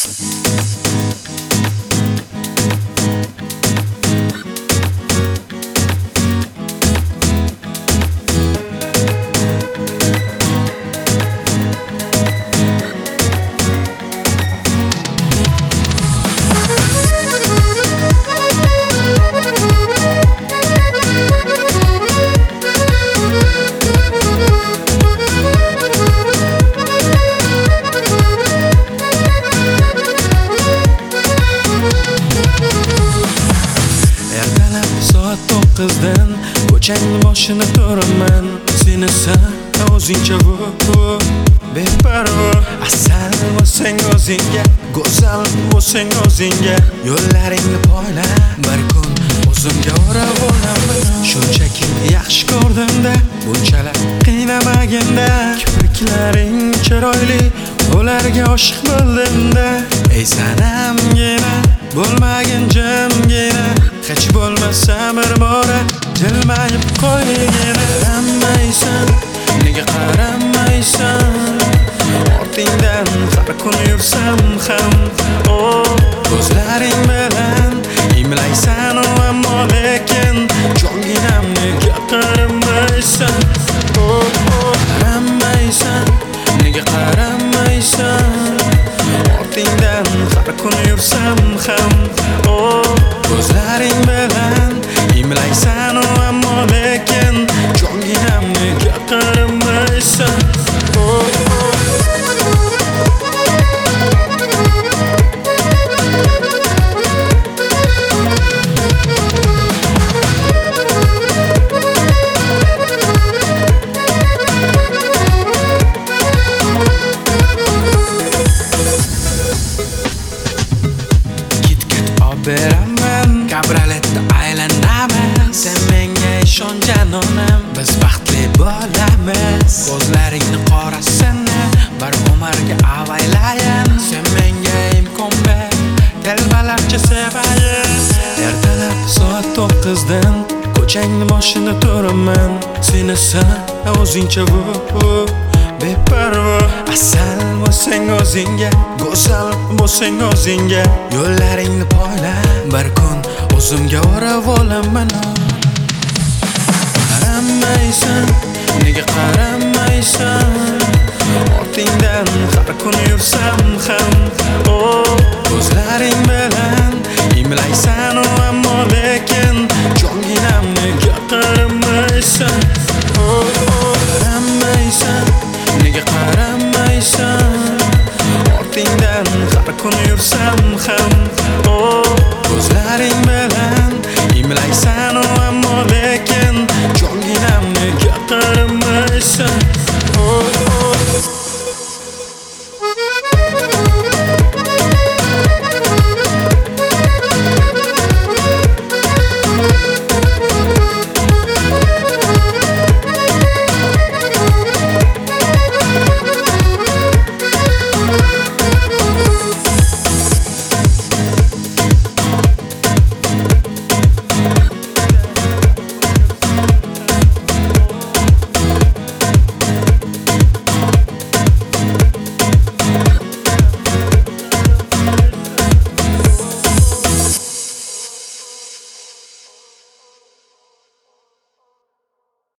Qizdan ko'changni boshini ko'raman, seni o'zingcha beparvo. Asal bo'lsang o'zingga, go'zal bo'lsang o'zingga, yo'llaringni poyla, bir kun o'zimga o'rab olaman. Shunchaki yaxshi ko'rdimda, bunchalar qiynamaganda, kipriklaring chiroyli, ularga oshiq bo'ldimda. Ey sanamgina, bo'lmagin jimgina, hech bo'lmasa bir bora jilmayib qo'ygina. Qaramaysan, nega qaramaysan? Ortingdan har kun yursam ham, ko'zlaring bilan imlaysan, ammo lekin jonginam nega qaramaysan? Qaramaysan, nega qaramaysan? Ortingdan har kun yursam ham, ko'zlaring bilan imlaysan, ammo lekin jonginam nega qaramaysan? Beraman, kabraletda aylanaman, sen menga ishon janonim, biz baxtli bo'lamiz. Ko'zlaringni qorasini bir umarga avaylayin, sen menga imkon ber, telbalarcha sevayin. Ertalab soat 9dan ko'changni boshini ko'raman, seni o'zingcha beparvo. Asal bo'lsang o'zingga, go'zal bo'lsang o'zingga, yo'llaringni poyla, bir kun o'zimga o'rab olaman. Qaramaysan, nega qaramaysan? Ortingdan har kun yursam ham, ko'zlaring bilan imlaysan, ammo lekin jonginam nega qaramaysan? Qaramaysan,